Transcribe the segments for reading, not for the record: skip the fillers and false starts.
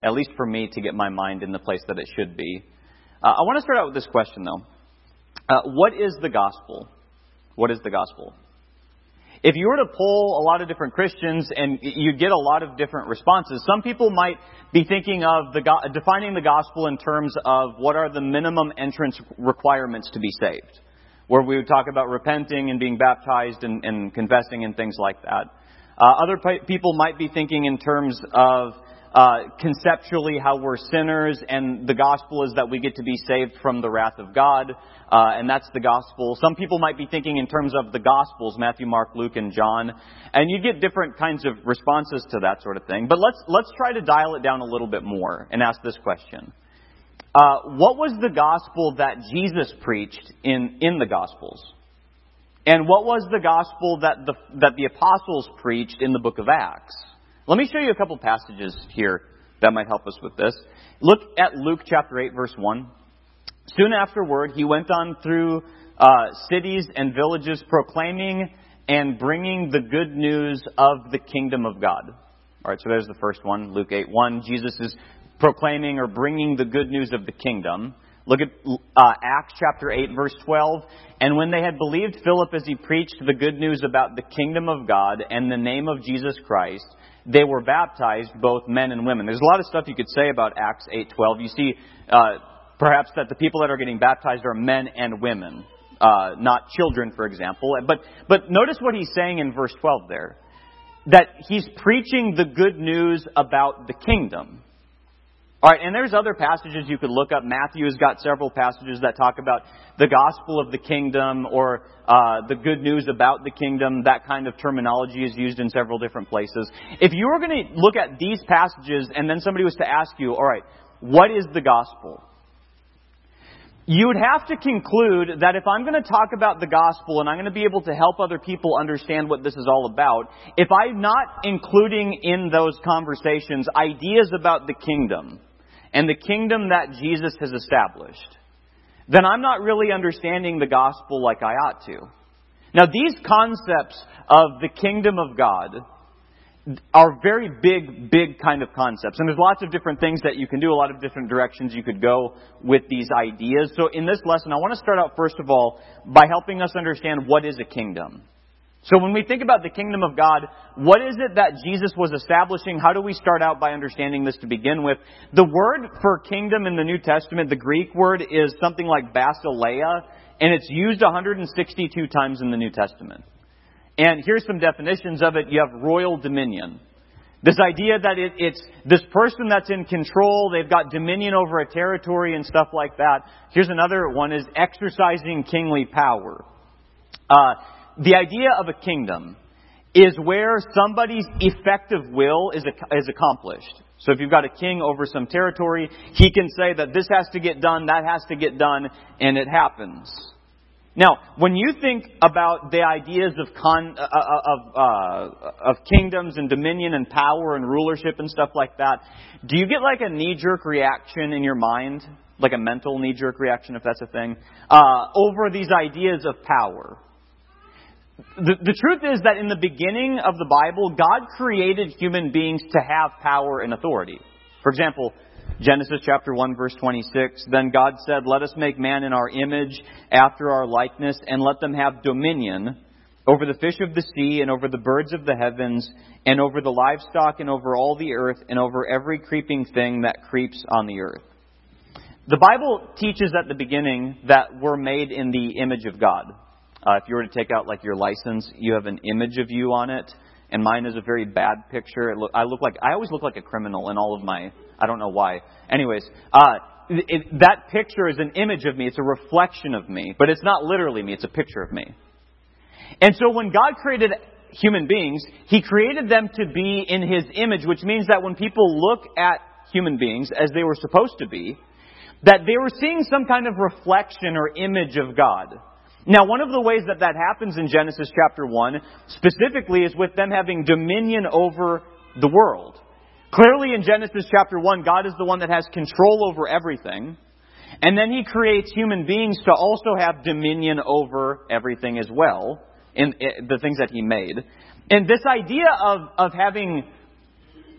at least for me, to get my mind in the place that it should be. I want to start out with this question, though. What is the gospel? What is the gospel? If you were to poll a lot of different Christians and you'd get a lot of different responses, some people might be thinking of defining the gospel in terms of what are the minimum entrance requirements to be saved, where we would talk about repenting and being baptized and confessing and things like that. Other people might be thinking in terms of conceptually how we're sinners, and the gospel is that we get to be saved from the wrath of God, and that's the gospel. Some people might be thinking in terms of the gospels, Matthew, Mark, Luke, and John, and you get different kinds of responses to that sort of thing. But let's try to dial it down a little bit more and ask this question. What was the gospel that Jesus preached in the gospels? And what was the gospel that the apostles preached in the book of Acts? Let me show you a couple passages here that might help us with this. Look at Luke chapter 8, verse 1. Soon afterward, he went on through cities and villages, proclaiming and bringing the good news of the kingdom of God. All right, so there's the first one, Luke 8:1. Jesus is proclaiming or bringing the good news of the kingdom. Look at Acts chapter 8, verse 12. And when they had believed Philip as he preached the good news about the kingdom of God and the name of Jesus Christ, they were baptized, both men and women. There's a lot of stuff you could say about Acts 8:12. You see, perhaps that the people that are getting baptized are men and women, not children, for example. But notice what he's saying in verse 12 there. That he's preaching the good news about the kingdom. All right, and there's other passages you could look up. Matthew's got several passages that talk about the gospel of the kingdom or the good news about the kingdom. That kind of terminology is used in several different places. If you were going to look at these passages and then somebody was to ask you, all right, what is the gospel? You would have to conclude that if I'm going to talk about the gospel and I'm going to be able to help other people understand what this is all about, if I'm not including in those conversations ideas about the kingdom and the kingdom that Jesus has established, then I'm not really understanding the gospel like I ought to. Now, these concepts of the kingdom of God are very big kind of concepts. And there's lots of different things that you can do, a lot of different directions you could go with these ideas. So in this lesson, I want to start out, first of all, by helping us understand what is a kingdom. So when we think about the kingdom of God, what is it that Jesus was establishing? How do we start out by understanding this to begin with? The word for kingdom in the New Testament, the Greek word, is something like basileia, and it's used 162 times in the New Testament. And here's some definitions of it. You have royal dominion. This idea that it's this person that's in control, they've got dominion over a territory and stuff like that. Here's another one, is exercising kingly power. The idea of a kingdom is where somebody's effective will is accomplished. So if you've got a king over some territory, he can say that this has to get done, that has to get done, and it happens. Now, when you think about the ideas of kingdoms and dominion and power and rulership and stuff like that, do you get like a knee-jerk reaction in your mind, like a mental knee-jerk reaction, if that's a thing, over these ideas of power? The truth is that in the beginning of the Bible, God created human beings to have power and authority. For example, Genesis chapter 1, verse 26, then God said, let us make man in our image, after our likeness, and let them have dominion over the fish of the sea, and over the birds of the heavens, and over the livestock, and over all the earth, and over every creeping thing that creeps on the earth. The Bible teaches at the beginning that we're made in the image of God. If you were to take out like your license, you have an image of you on it. And mine is a very bad picture. I always look like a criminal in all of my, I don't know why. Anyways, that picture is an image of me. It's a reflection of me. But it's not literally me. It's a picture of me. And so when God created human beings, He created them to be in His image, which means that when people look at human beings as they were supposed to be, that they were seeing some kind of reflection or image of God. Now, one of the ways that happens in Genesis chapter 1, specifically, is with them having dominion over the world. Clearly, in Genesis chapter 1, God is the one that has control over everything. And then He creates human beings to also have dominion over everything as well, in the things that He made. And this idea of having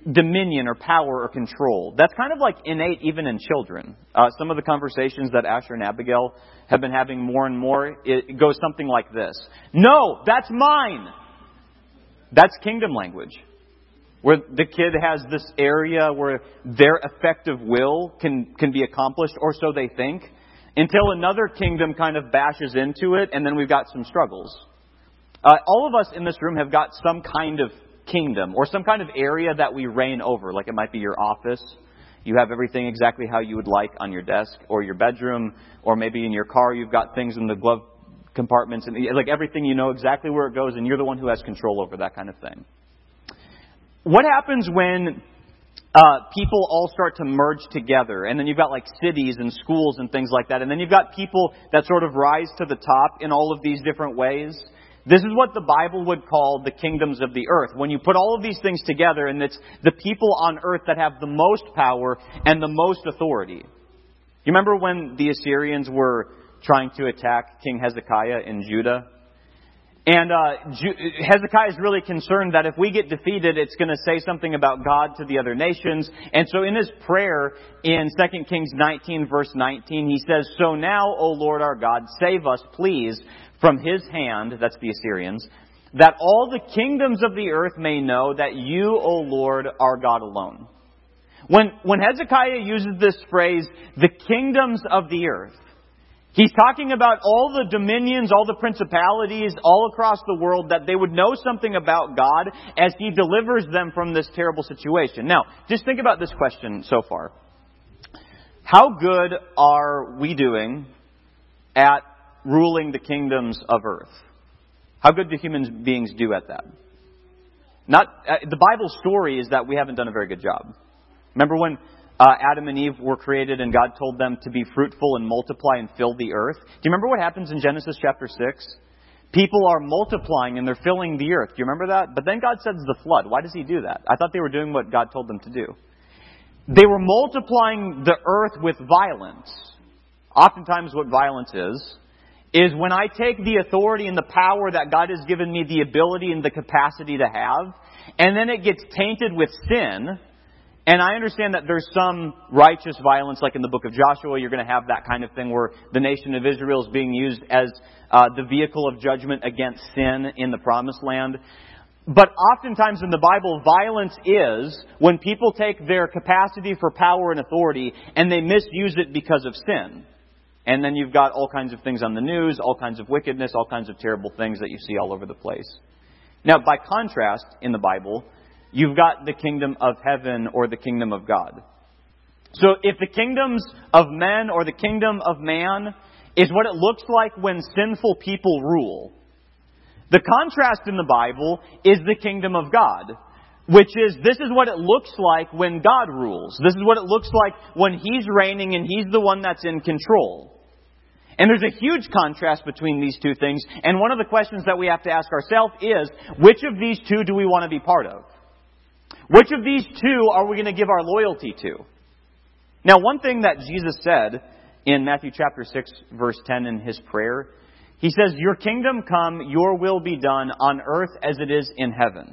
dominion or power or control. That's kind of like innate even in children. Some of the conversations that Asher and Abigail have been having more and more, it goes something like this. No, that's mine. That's kingdom language. Where the kid has this area where their effective will can be accomplished, or so they think, until another kingdom kind of bashes into it, and then we've got some struggles. All of us in this room have got some kind of kingdom or some kind of area that we reign over. Like it might be your office. You have everything exactly how you would like on your desk or your bedroom, or maybe in your car you've got things in the glove compartments, and like everything, you know exactly where it goes, and you're the one who has control over that kind of thing. What happens when people all start to merge together, and then you've got like cities and schools and things like that, and then you've got people that sort of rise to the top in all of these different ways? This is what the Bible would call the kingdoms of the earth. When you put all of these things together, and it's the people on earth that have the most power and the most authority. You remember when the Assyrians were trying to attack King Hezekiah in Judah? And Hezekiah is really concerned that if we get defeated, it's going to say something about God to the other nations. And so in his prayer in 2 Kings 19, verse 19, he says, "So now, O Lord our God, save us, please, from his hand," that's the Assyrians, "that all the kingdoms of the earth may know that you, O Lord, are God alone." When Hezekiah uses this phrase, the kingdoms of the earth, he's talking about all the dominions, all the principalities all across the world, that they would know something about God as he delivers them from this terrible situation. Now, just think about this question so far. How good are we doing at ruling the kingdoms of earth? How good do human beings do at that? The Bible story is that we haven't done a very good job. Remember when Adam and Eve were created and God told them to be fruitful and multiply and fill the earth? Do you remember what happens in Genesis chapter 6? People are multiplying and they're filling the earth. Do you remember that? But then God sends the flood. Why does he do that? I thought they were doing what God told them to do. They were multiplying the earth with violence. Oftentimes what violence is when I take the authority and the power that God has given me the ability and the capacity to have, and then it gets tainted with sin. And I understand that there's some righteous violence, like in the book of Joshua, you're going to have that kind of thing where the nation of Israel is being used as the vehicle of judgment against sin in the promised land. But oftentimes in the Bible, violence is when people take their capacity for power and authority and they misuse it because of sin. And then you've got all kinds of things on the news, all kinds of wickedness, all kinds of terrible things that you see all over the place. Now, by contrast, in the Bible, you've got the kingdom of heaven or the kingdom of God. So if the kingdoms of men or the kingdom of man is what it looks like when sinful people rule, the contrast in the Bible is the kingdom of God, which is, this is what it looks like when God rules. This is what it looks like when He's reigning and He's the one that's in control. And there's a huge contrast between these two things. And one of the questions that we have to ask ourselves is, which of these two do we want to be part of? Which of these two are we going to give our loyalty to? Now, one thing that Jesus said in Matthew chapter 6, verse 10 in His prayer, He says, "Your kingdom come, your will be done on earth as it is in heaven."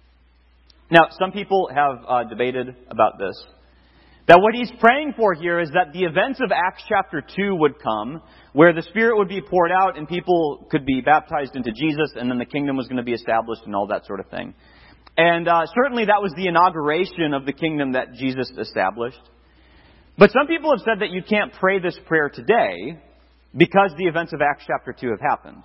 Now, some people have debated about this. That what He's praying for here is that the events of Acts chapter 2 would come, where the Spirit would be poured out and people could be baptized into Jesus, and then the kingdom was going to be established and all that sort of thing. And certainly that was the inauguration of the kingdom that Jesus established. But some people have said that you can't pray this prayer today because the events of Acts chapter 2 have happened.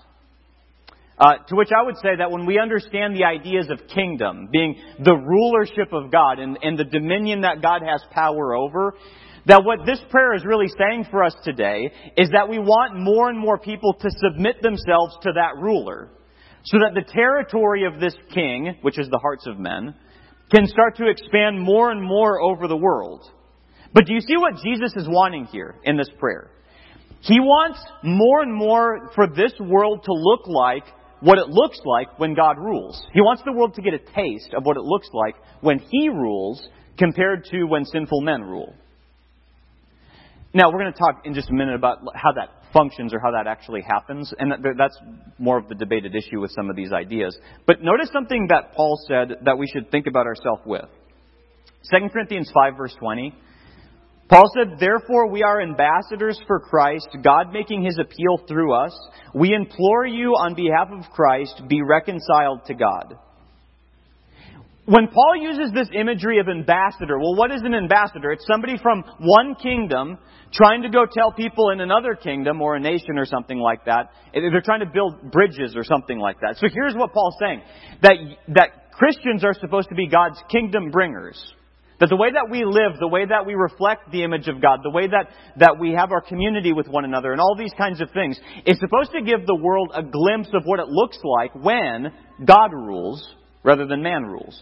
To which I would say that when we understand the ideas of kingdom, being the rulership of God and the dominion that God has power over, that what this prayer is really saying for us today is that we want more and more people to submit themselves to that ruler, so that the territory of this king, which is the hearts of men, can start to expand more and more over the world. But do you see what Jesus is wanting here in this prayer? He wants more and more for this world to look like what it looks like when God rules. He wants the world to get a taste of what it looks like when He rules compared to when sinful men rule. Now, we're going to talk in just a minute about how that functions or how that actually happens. And that's more of the debated issue with some of these ideas. But notice something that Paul said that we should think about ourselves with. 2 Corinthians 5 verse 20. Paul said, "Therefore we are ambassadors for Christ, God making His appeal through us. We implore you on behalf of Christ, be reconciled to God." When Paul uses this imagery of ambassador, well, what is an ambassador? It's somebody from one kingdom trying to go tell people in another kingdom or a nation or something like that. They're trying to build bridges or something like that. So here's what Paul's saying. That Christians are supposed to be God's kingdom bringers. That the way that we live, the way that we reflect the image of God, the way that we have our community with one another and all these kinds of things is supposed to give the world a glimpse of what it looks like when God rules rather than man rules.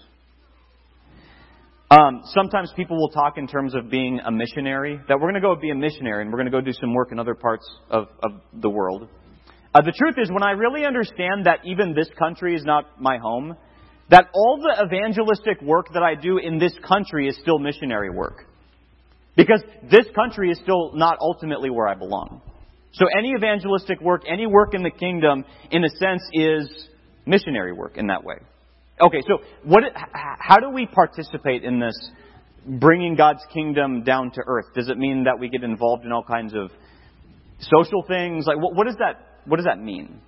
Sometimes people will talk in terms of being a missionary, that we're going to go be a missionary and we're going to go do some work in other parts of the world. The truth is, when I really understand that even this country is not my home, that all the evangelistic work that I do in this country is still missionary work. Because this country is still not ultimately where I belong. So any evangelistic work, any work in the kingdom, in a sense, is missionary work in that way. Okay, so how do we participate in this bringing God's kingdom down to earth? Does it mean that we get involved in all kinds of social things? Like, what does that mean?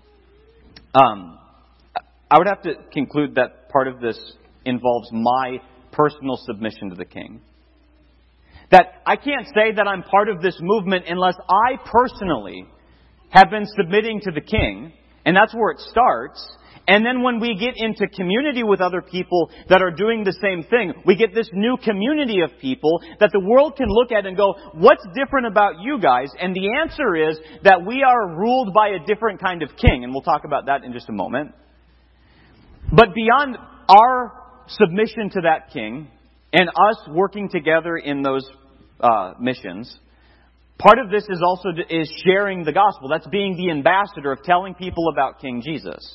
I would have to conclude that part of this involves my personal submission to the King. That I can't say that I'm part of this movement unless I personally have been submitting to the King, and that's where it starts. And then when we get into community with other people that are doing the same thing, we get this new community of people that the world can look at and go, what's different about you guys? And the answer is that we are ruled by a different kind of king. And we'll talk about that in just a moment. But beyond our submission to that king and us working together in those missions, part of this is sharing the gospel. That's being the ambassador of telling people about King Jesus.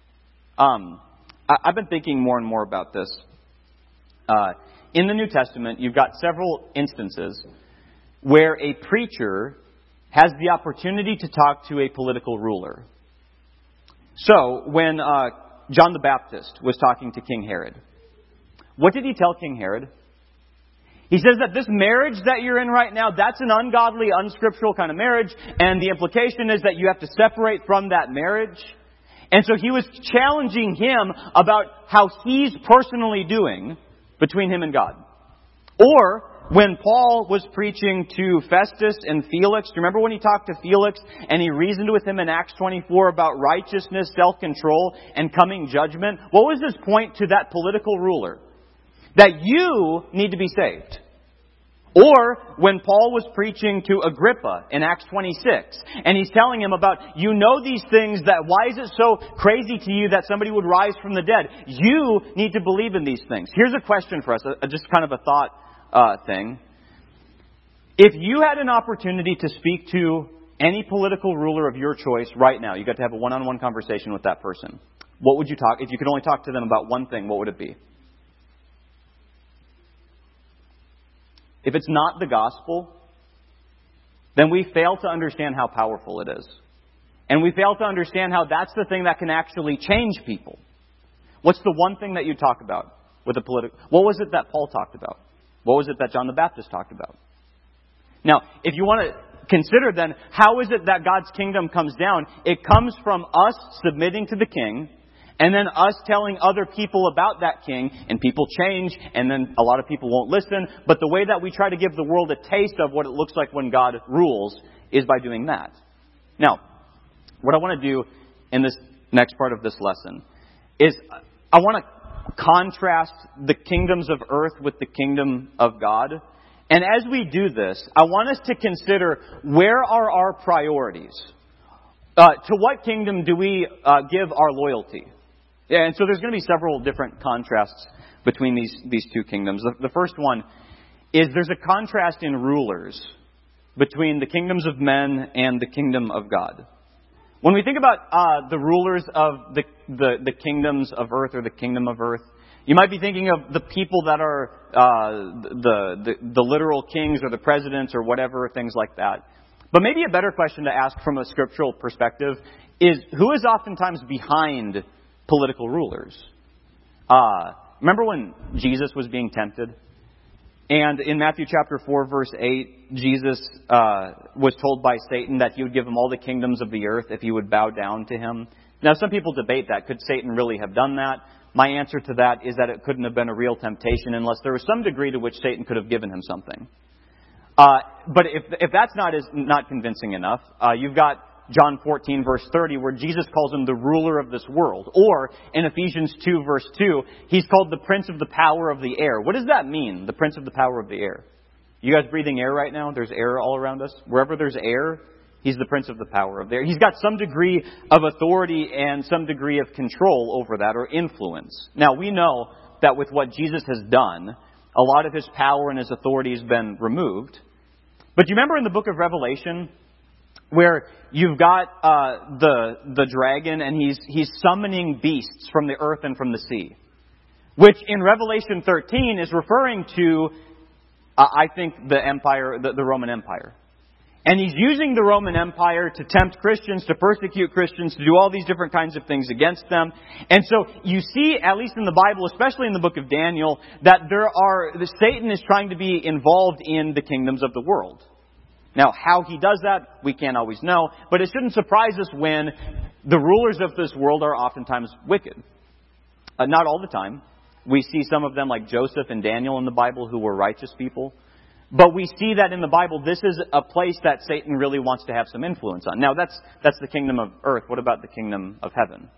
I've been thinking more and more about this. In the New Testament, you've got several instances where a preacher has the opportunity to talk to a political ruler. So, when John the Baptist was talking to King Herod, what did he tell King Herod? He says that this marriage that you're in right now, that's an ungodly, unscriptural kind of marriage, and the implication is that you have to separate from that marriage. And so he was challenging him about how he's personally doing between him and God. Or when Paul was preaching to Festus and Felix, do you remember when he talked to Felix and he reasoned with him in Acts 24 about righteousness, self-control, and coming judgment? What was his point to that political ruler? That you need to be saved. Or when Paul was preaching to Agrippa in Acts 26, and he's telling him about, you know these things, that why is it so crazy to you that somebody would rise from the dead? You need to believe in these things. Here's a question for us, just kind of a thought thing. If you had an opportunity to speak to any political ruler of your choice right now, you got to have a one-on-one conversation with that person, what would you talk? If you could only talk to them about one thing, what would it be? If it's not the gospel, then we fail to understand how powerful it is. And we fail to understand how that's the thing that can actually change people. What's the one thing that you talk about with a political... What was it that Paul talked about? What was it that John the Baptist talked about? Now, if you want to consider then, how is it that God's kingdom comes down? It comes from us submitting to the king, and then us telling other people about that king, and people change, and then a lot of people won't listen. But the way that we try to give the world a taste of what it looks like when God rules is by doing that. Now, what I want to do in this next part of this lesson is I want to contrast the kingdoms of earth with the kingdom of God. And as we do this, I want us to consider, where are our priorities? To what kingdom do we give our loyalty? Yeah, and so there's going to be several different contrasts between these two kingdoms. The first one is there's a contrast in rulers between the kingdoms of men and the kingdom of God. When we think about the rulers of the kingdoms of earth or the kingdom of earth, you might be thinking of the people that are the literal kings or the presidents or whatever, things like that. But maybe a better question to ask from a scriptural perspective is, who is oftentimes behind political rulers? Remember when Jesus was being tempted? And in Matthew chapter 4, verse 8, Jesus was told by Satan that he would give him all the kingdoms of the earth if he would bow down to him. Now, some people debate that. Could Satan really have done that? My answer to that is that it couldn't have been a real temptation unless there was some degree to which Satan could have given him something. But if that's not convincing enough, you've got John 14, verse 30, where Jesus calls him the ruler of this world. Or in Ephesians 2, verse 2, he's called the prince of the power of the air. What does that mean, the prince of the power of the air? You guys breathing air right now? There's air all around us. Wherever there's air, he's the prince of the power of the air. He's got some degree of authority and some degree of control over that, or influence. Now, we know that with what Jesus has done, a lot of his power and his authority has been removed. But you remember in the book of Revelation, where you've got the dragon, and he's summoning beasts from the earth and from the sea, which in Revelation 13 is referring to, I think, the empire, the Roman Empire. And he's using the Roman Empire to tempt Christians, to persecute Christians, to do all these different kinds of things against them. And so you see, at least in the Bible, especially in the book of Daniel, that Satan is trying to be involved in the kingdoms of the world. Now, how he does that, we can't always know, but it shouldn't surprise us when the rulers of this world are oftentimes wicked. Not all the time. We see some of them like Joseph and Daniel in the Bible who were righteous people. But we see that in the Bible, this is a place that Satan really wants to have some influence on. Now, that's the kingdom of earth. What about the kingdom of heaven?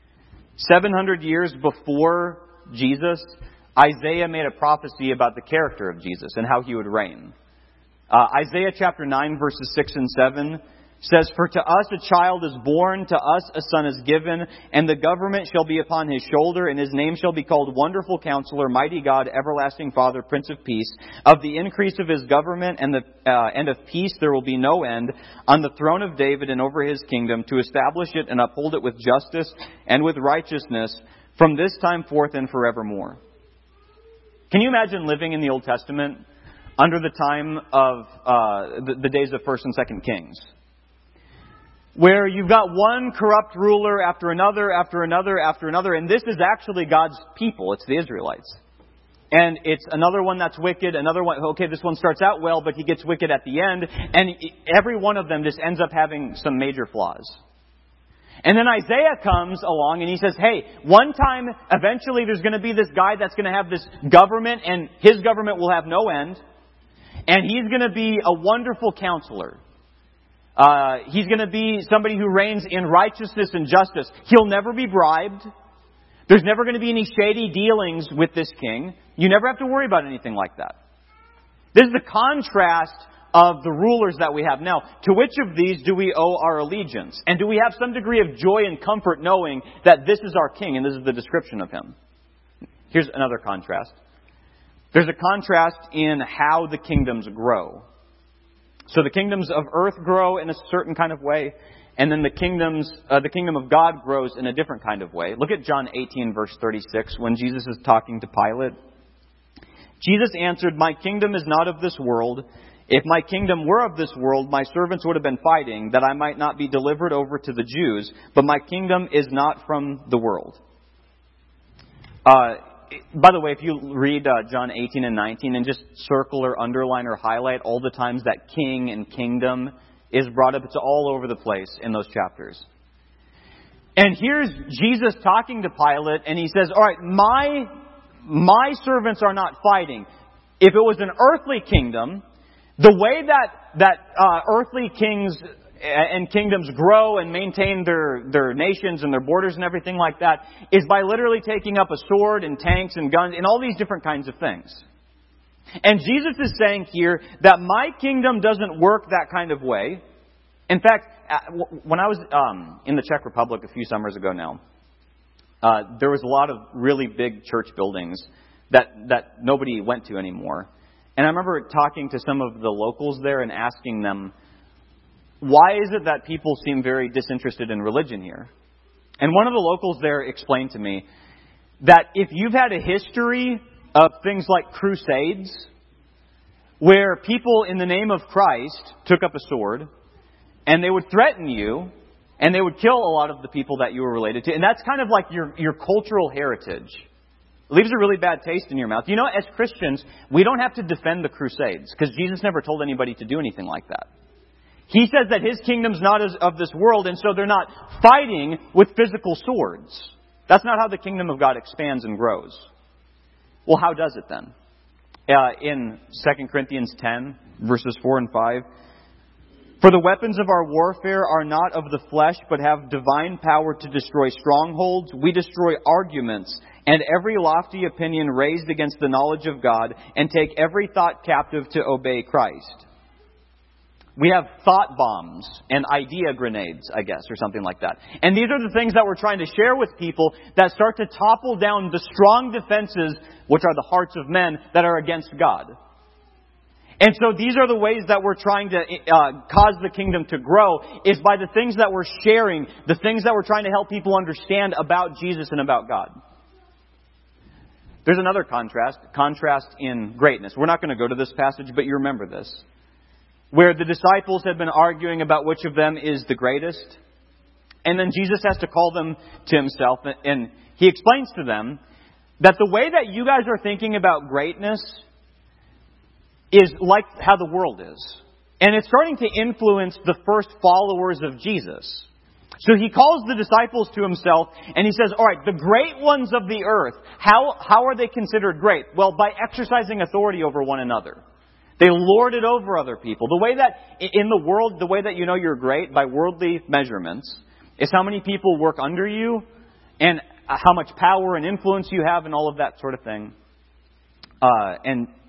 700 years before Jesus, Isaiah made a prophecy about the character of Jesus and how he would reign. Isaiah chapter 9, verses 6 and 7 says, "For to us a child is born, to us a son is given, and the government shall be upon his shoulder, and his name shall be called Wonderful Counselor, Mighty God, Everlasting Father, Prince of Peace. Of the increase of his government and of peace there will be no end, on the throne of David and over his kingdom, to establish it and uphold it with justice and with righteousness from this time forth and forevermore." Can you imagine living in the Old Testament under the time of the days of 1st and 2nd Kings, where you've got one corrupt ruler after another, after another, after another, and this is actually God's people. It's the Israelites. And it's another one that's wicked, another one, okay, this one starts out well, but he gets wicked at the end, and every one of them just ends up having some major flaws. And then Isaiah comes along and he says, hey, one time, eventually there's going to be this guy that's going to have this government, and his government will have no end. And he's going to be a wonderful counselor. He's going to be somebody who reigns in righteousness and justice. He'll never be bribed. There's never going to be any shady dealings with this king. You never have to worry about anything like that. This is the contrast of the rulers that we have now. To which of these do we owe our allegiance? And do we have some degree of joy and comfort knowing that this is our king and this is the description of him? Here's another contrast. There's a contrast in how the kingdoms grow. So the kingdoms of earth grow in a certain kind of way, and then the kingdom of God grows in a different kind of way. Look at John 18, verse 36, when Jesus is talking to Pilate. Jesus answered, "My kingdom is not of this world. If my kingdom were of this world, my servants would have been fighting, that I might not be delivered over to the Jews. But my kingdom is not from the world." By the way, if you read John 18 and 19 and just circle or underline or highlight all the times that king and kingdom is brought up, it's all over the place in those chapters. And here's Jesus talking to Pilate, and he says, all right, my servants are not fighting. If it was an earthly kingdom, the way that earthly kings and kingdoms grow and maintain their nations and their borders and everything like that is by literally taking up a sword and tanks and guns and all these different kinds of things. And Jesus is saying here that my kingdom doesn't work that kind of way. In fact, when I was in the Czech Republic a few summers ago now, there was a lot of really big church buildings that nobody went to anymore. And I remember talking to some of the locals there and asking them, why is it that people seem very disinterested in religion here? And one of the locals there explained to me that if you've had a history of things like crusades, where people in the name of Christ took up a sword, and they would threaten you, and they would kill a lot of the people that you were related to, and that's kind of like your cultural heritage. It leaves a really bad taste in your mouth. You know, as Christians, we don't have to defend the Crusades because Jesus never told anybody to do anything like that. He says that His kingdom's not of this world, and so they're not fighting with physical swords. That's not how the kingdom of God expands and grows. Well, how does it then? In 2 Corinthians 10, verses 4 and 5, "For the weapons of our warfare are not of the flesh, but have divine power to destroy strongholds. We destroy arguments and every lofty opinion raised against the knowledge of God, and take every thought captive to obey Christ." We have thought bombs and idea grenades, I guess, or something like that. And these are the things that we're trying to share with people that start to topple down the strong defenses, which are the hearts of men, that are against God. And so these are the ways that we're trying to cause the kingdom to grow, is by the things that we're sharing, the things that we're trying to help people understand about Jesus and about God. There's another contrast in greatness. We're not going to go to this passage, but you remember this. Where the disciples had been arguing about which of them is the greatest. And then Jesus has to call them to Himself, and He explains to them that the way that you guys are thinking about greatness is like how the world is. And it's starting to influence the first followers of Jesus. So He calls the disciples to Himself, and He says, all right, the great ones of the earth, how are they considered great? Well, by exercising authority over one another. They lord it over other people. The way that, in the world, the way that you know you're great, by worldly measurements, is how many people work under you, and how much power and influence you have, and all of that sort of thing. By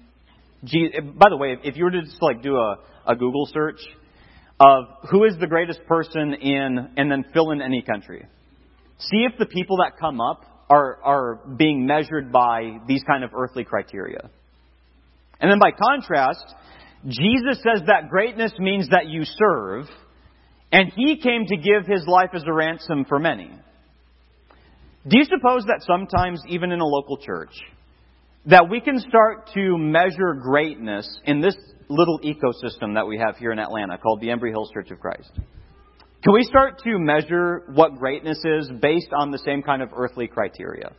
the way, if you were to just do a Google search of who is the greatest person in, and then fill in any country, see if the people that come up are being measured by these kind of earthly criteria. And then by contrast, Jesus says that greatness means that you serve, and He came to give His life as a ransom for many. Do you suppose that sometimes, even in a local church, that we can start to measure greatness in this little ecosystem that we have here in Atlanta called the Embry Hills Church of Christ? Can we start to measure what greatness is based on the same kind of earthly criteria?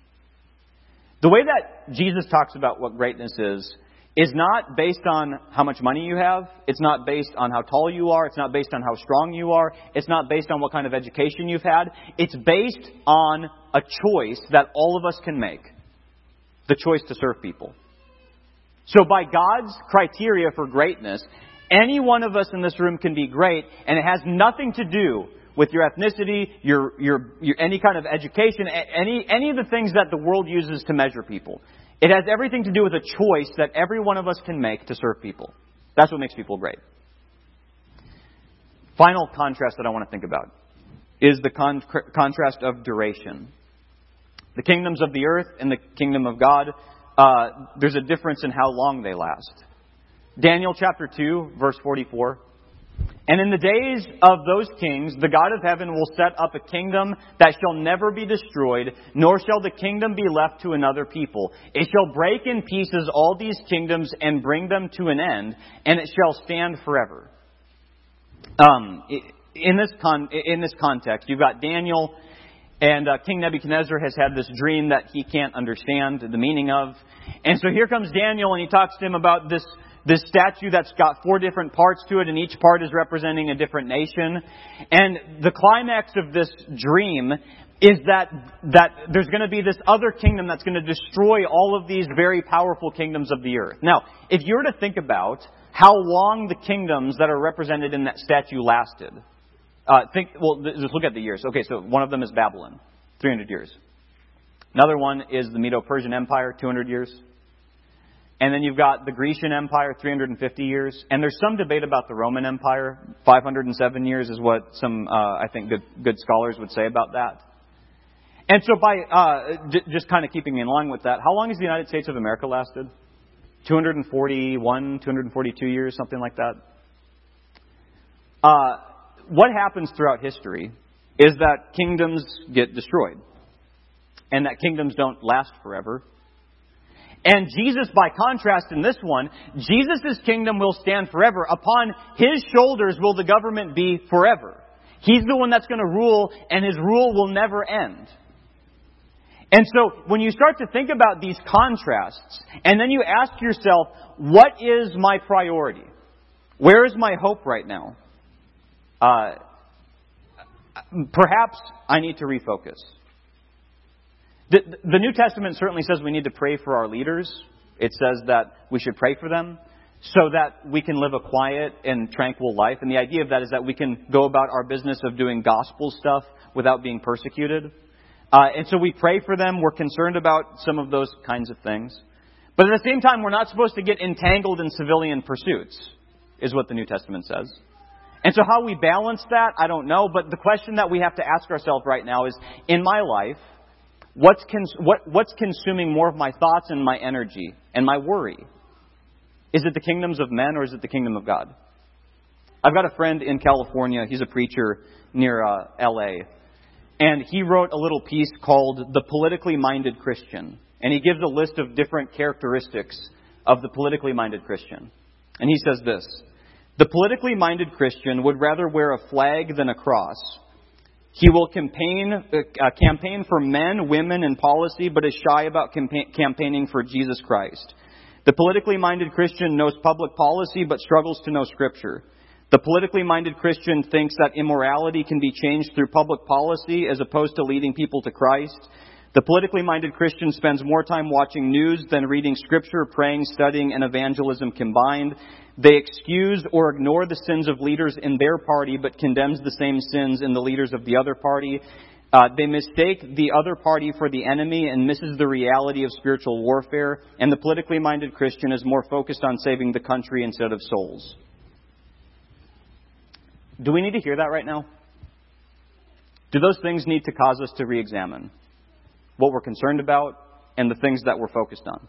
The way that Jesus talks about what greatness is not based on how much money you have. It's not based on how tall you are. It's not based on how strong you are. It's not based on what kind of education you've had. It's based on a choice that all of us can make. The choice to serve people. So by God's criteria for greatness, any one of us in this room can be great, and it has nothing to do with your ethnicity, your any kind of education, any of the things that the world uses to measure people. It has everything to do with a choice that every one of us can make to serve people. That's what makes people great. Final contrast that I want to think about is the contrast of duration. The kingdoms of the earth and the kingdom of God, there's a difference in how long they last. Daniel chapter 2, verse 44. "And in the days of those kings, the God of heaven will set up a kingdom that shall never be destroyed, nor shall the kingdom be left to another people. It shall break in pieces all these kingdoms and bring them to an end, and it shall stand forever." In this context, you've got Daniel, and King Nebuchadnezzar has had this dream that he can't understand the meaning of. And so here comes Daniel, and he talks to him about this statue that's got 4 different parts to it, and each part is representing a different nation. And the climax of this dream is that there's going to be this other kingdom that's going to destroy all of these very powerful kingdoms of the earth. Now, if you were to think about how long the kingdoms that are represented in that statue lasted, just look at the years. Okay, so one of them is Babylon, 300 years. Another one is the Medo-Persian Empire, 200 years. And then you've got the Grecian Empire, 350 years. And there's some debate about the Roman Empire. 507 years is what some, I think, good scholars would say about that. And so by just kind of keeping in line with that, how long has the United States of America lasted? 241, 242 years, something like that. What happens throughout history is that kingdoms get destroyed. And that kingdoms don't last forever. And Jesus, by contrast in this one, Jesus' kingdom will stand forever. Upon His shoulders will the government be forever. He's the one that's going to rule, and His rule will never end. And so when you start to think about these contrasts, and then you ask yourself, what is my priority? Where is my hope right now? Perhaps I need to refocus. The New Testament certainly says we need to pray for our leaders. It says that we should pray for them so that we can live a quiet and tranquil life. And the idea of that is that we can go about our business of doing gospel stuff without being persecuted. And so we pray for them. We're concerned about some of those kinds of things. But at the same time, we're not supposed to get entangled in civilian pursuits, is what the New Testament says. And so how we balance that, I don't know. But the question that we have to ask ourselves right now is, in my life, what's consuming more of my thoughts and my energy and my worry? Is it the kingdoms of men or is it the kingdom of God? I've got a friend in California. He's a preacher near L.A. And he wrote a little piece called The Politically Minded Christian. And he gives a list of different characteristics of the politically minded Christian. And he says this: the politically minded Christian would rather wear a flag than a cross. He will campaign for men, women, and policy, but is shy about campaigning for Jesus Christ. The politically minded Christian knows public policy, but struggles to know Scripture. The politically minded Christian thinks that immorality can be changed through public policy as opposed to leading people to Christ. The politically minded Christian spends more time watching news than reading Scripture, praying, studying, and evangelism combined. They excuse or ignore the sins of leaders in their party, but condemns the same sins in the leaders of the other party. They mistake the other party for the enemy and misses the reality of spiritual warfare. And the politically minded Christian is more focused on saving the country instead of souls. Do we need to hear that right now? Do those things need to cause us to re-examine what we're concerned about and the things that we're focused on?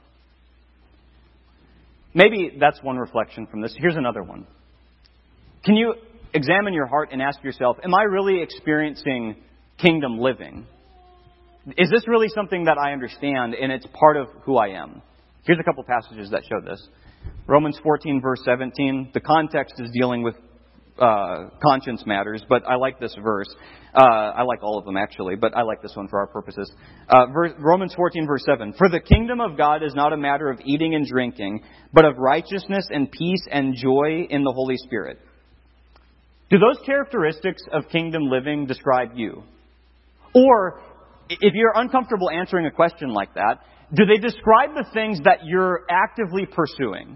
Maybe that's one reflection from this. Here's another one. Can you examine your heart and ask yourself, am I really experiencing kingdom living? Is this really something that I understand and it's part of who I am? Here's a couple passages that show this. Romans 14, verse 17. The context is dealing with conscience matters, but I like this verse. I like all of them, actually, but I like this one for our purposes. Romans 14, verse 7. For the kingdom of God is not a matter of eating and drinking, but of righteousness and peace and joy in the Holy Spirit. Do those characteristics of kingdom living describe you? Or, if you're uncomfortable answering a question like that, do they describe the things that you're actively pursuing?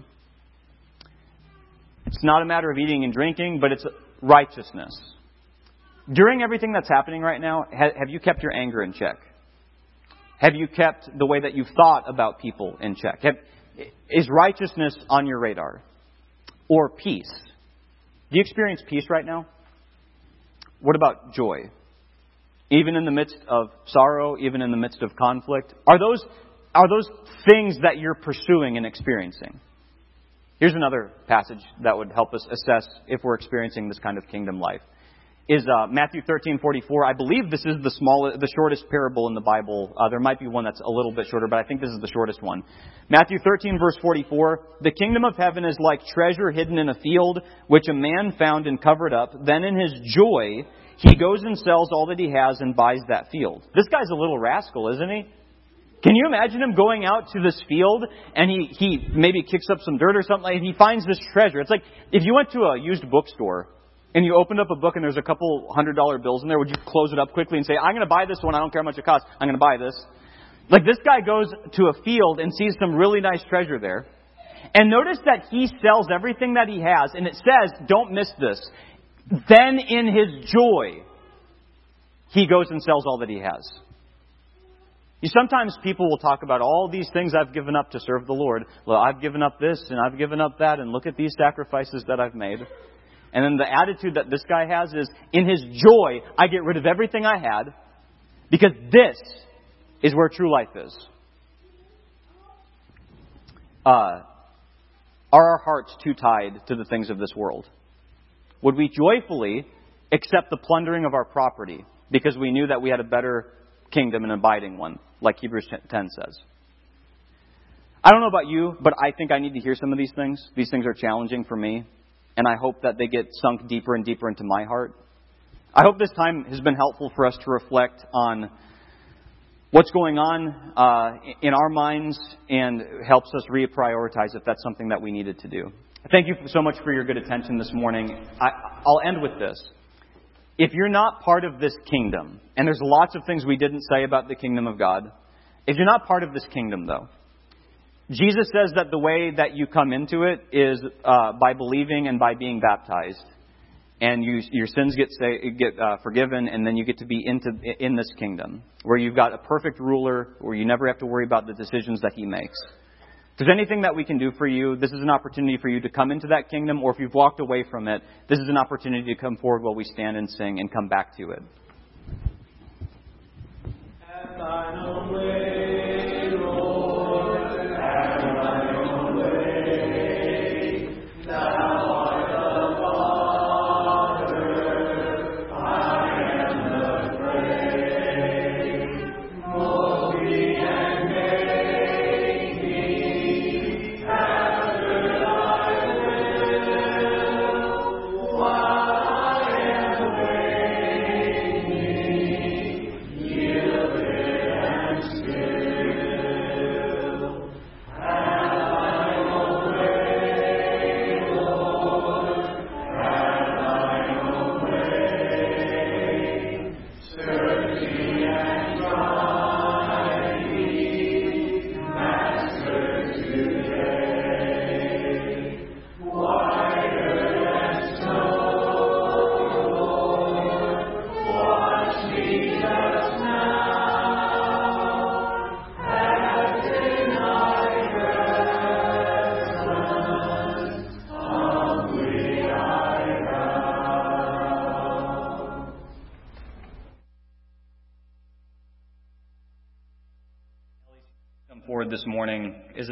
It's not a matter of eating and drinking, but it's righteousness. During everything that's happening right now, have you kept your anger in check? Have you kept the way that you've thought about people in check? Is righteousness on your radar? Or peace? Do you experience peace right now? What about joy? Even in the midst of sorrow, even in the midst of conflict, are those things that you're pursuing and experiencing? Here's another passage that would help us assess if we're experiencing this kind of kingdom life. Is Matthew 13:44. I believe this is the shortest parable in the Bible. There might be one that's a little bit shorter, but I think this is the shortest one. Matthew 13, verse 44. The kingdom of heaven is like treasure hidden in a field, which a man found and covered up. Then in his joy, he goes and sells all that he has and buys that field. This guy's a little rascal, isn't he? Can you imagine him going out to this field and he maybe kicks up some dirt or something and he finds this treasure? It's like if you went to a used bookstore and you opened up a book and there's a couple $100 bills in there, would you close it up quickly and say, I'm going to buy this one, I don't care how much it costs, I'm going to buy this? Like this guy goes to a field and sees some really nice treasure there. And notice that he sells everything that he has, and it says, don't miss this, then in his joy, he goes and sells all that he has. Sometimes people will talk about all these things I've given up to serve the Lord. Well, I've given up this and I've given up that, and look at these sacrifices that I've made. And then the attitude that this guy has is, in his joy, I get rid of everything I had because this is where true life is. Are our hearts too tied to the things of this world? Would we joyfully accept the plundering of our property because we knew that we had a better kingdom, an abiding one, like Hebrews 10 says? I don't know about you, but I think I need to hear some of these things. These things are challenging for me, and I hope that they get sunk deeper and deeper into my heart. I hope this time has been helpful for us to reflect on what's going on in our minds and helps us reprioritize if that's something that we needed to do. Thank you so much for your good attention this morning. I'll end with this. If you're not part of this kingdom, and there's lots of things we didn't say about the kingdom of God, if you're not part of this kingdom, though, Jesus says that the way that you come into it is by believing and by being baptized. And your sins get forgiven, and then you get to be in this kingdom, where you've got a perfect ruler, where you never have to worry about the decisions that He makes. If there's anything that we can do for you, this is an opportunity for you to come into that kingdom, or if you've walked away from it, this is an opportunity to come forward while we stand and sing and come back to it. Have thine own way, Lord, have thine own way. Thou art the Father, I am the clay. Mold me and make me after thy will, while I am waiting, yielded and still. Have thine own way, Lord, have thine own way. Search me and try me, Master, today. Whiter than snow, Lord, wash me just now. As in thy presence, humbly I bow. Come forward this morning is